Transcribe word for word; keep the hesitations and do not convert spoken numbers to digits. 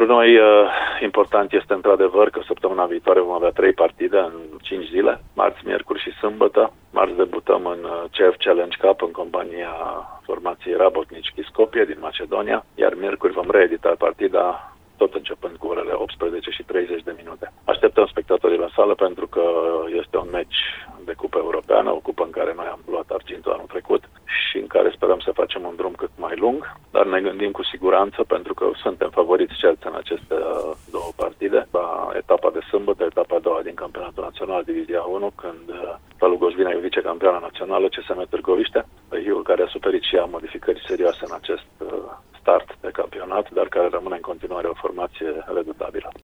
Pentru noi important este într-adevăr că săptămâna viitoare vom avea trei partide în cinci zile, marți, miercuri și sâmbătă. Marți debutăm în C F Challenge Cup în compania formației Rabotnici Skopje din Macedonia, iar miercuri vom reedita partida tot începând cu orele optsprezece și treizeci de minute. Așteptăm spectatorii la sală pentru că este un meci de cupă europeană, o cupă în care noi am luat argintul anul trecut și în care sperăm să facem un drum cât mai lung, dar ne gândim cu siguranță pentru că suntem favoriți cerți în aceste două partide. La etapa de sâmbătă, etapa a doua din campionatul național, divizia unu, când Palu Gojvina e vicecampioană națională C S M Târgoviște, Hiul care a suferit și ea modificări serioase în acest start de campionat, dar care rămâne în continuare o formație redutabilă.